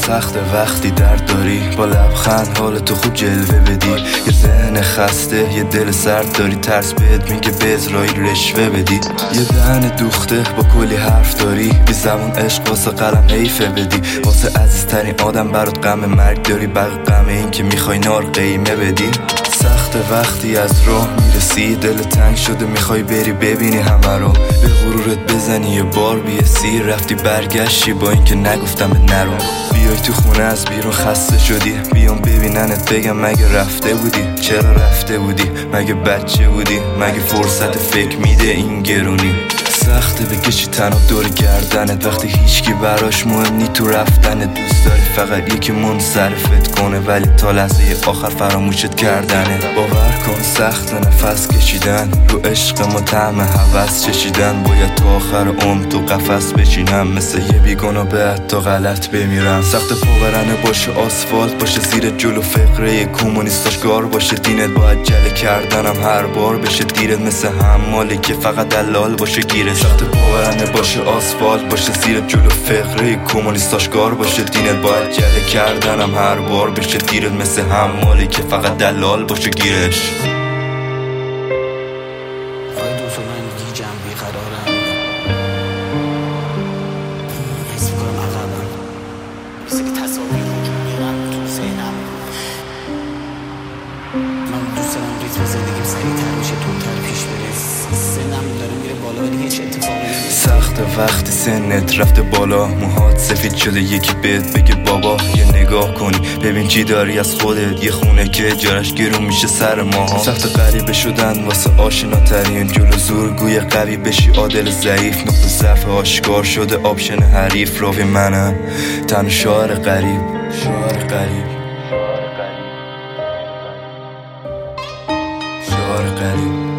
سخت وقتی درد داری با لبخند حال تو خوب جلوه بدی. یه ذهن خسته یه دل سرد داری، ترس بهت میگه به اسرائیل رشوه بدی. یه دهن دوخته با کلی حرف داری، بی زبون عشق واسه قلم حیفه بدی. واسه عزیزترین آدم برات غم مرگ داری، بقیه غم این که میخوای نار قیمه بدی. سخت وقتی از راه میرسی دل تنگ شده میخوای بری ببینی همه رو، به غرورت بزنی یه بار بیسی. رفتی برگشتی با اینکه نگفتم به نرو. بیای تو خونه از بیرون خسته شدی، بیام ببیننت بگم مگه رفته بودی؟ چرا رفته بودی؟ مگه بچه بودی؟ مگه فرصت فکر میده این گرونی؟ سخته بکشی تنها دور گردنت وقتی هیچکی براش مهم نی تو رفتنت. دوست داری فقط یکی منصرفت کنه ولی تا لحظه آخر فراموشت کردنه. باور کن سخت نفس کشیدن رو عشق ما طعم هوس چشیدن. باید تا آخر عمر تو قفس بشینم مثل یه بیگناه بعد تا غلط بمیرم. سخت پاورنه باشه آسفالت باشه زیر جلو فقره کمونیستاش گار باشه. دینت باید جله کردنم هر بار بشه دیرت، مثل حمالی که فقط دلال باشه گیره. سخت پاورنه باشه آسفالت باشه زیر جلو فقره کمونیستاش گار باشه. دینت باید جله کردنم هر بار بشه دیرت، مثل حمالی که فقط دلال باشه گیرش. سخت وقتی سنت رفته بالا، موهات سفید شده یکی بهت بگه بابا. یه نگاه کنی ببین چی داری از خودت، یه خونه که اجارش گرون میشه سر ماها. سخت غریبه شدن واسه آشناترین، جلو زورگوی قوی بشی عادل ضعیف. نقطه ضعف آشکار شده آپشن حریف. راوی منم تن شاعر غریب، شاعر غریب، شاعر غریب.